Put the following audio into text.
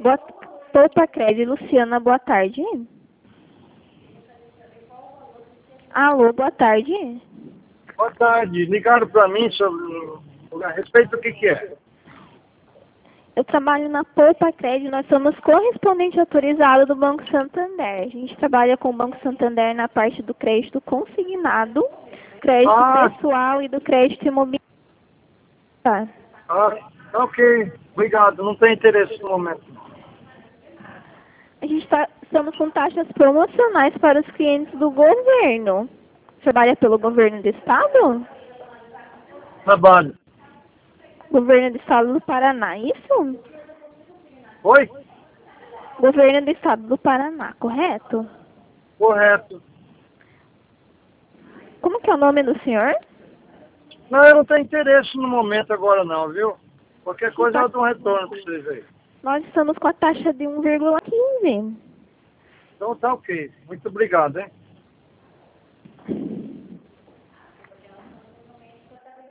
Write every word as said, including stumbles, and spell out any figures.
Boa, Poupa Crédito, Luciana, boa tarde. Alô, boa tarde. Boa tarde. Ligaram para mim sobre... a respeito do que que é? Eu trabalho na Poupa Crédito, nós somos correspondente autorizado do Banco Santander. A gente trabalha com o Banco Santander na parte do crédito consignado, crédito Ah. pessoal e do crédito imobiliário. Tá. Ah, ok. Obrigado. Não tem interesse no momento. A gente tá, estamos com taxas promocionais para os clientes do governo. Trabalha pelo governo do estado? Trabalho. Governo do estado do Paraná, isso? Oi? Governo do estado do Paraná, correto? Correto. Como que é o nome do senhor? Não, eu não tenho interesse no momento agora não, viu? Qualquer coisa Tá. eu dou um retorno para vocês aí. Nós estamos com a taxa de um vírgula quinze. Então tá ok. Muito obrigado, hein?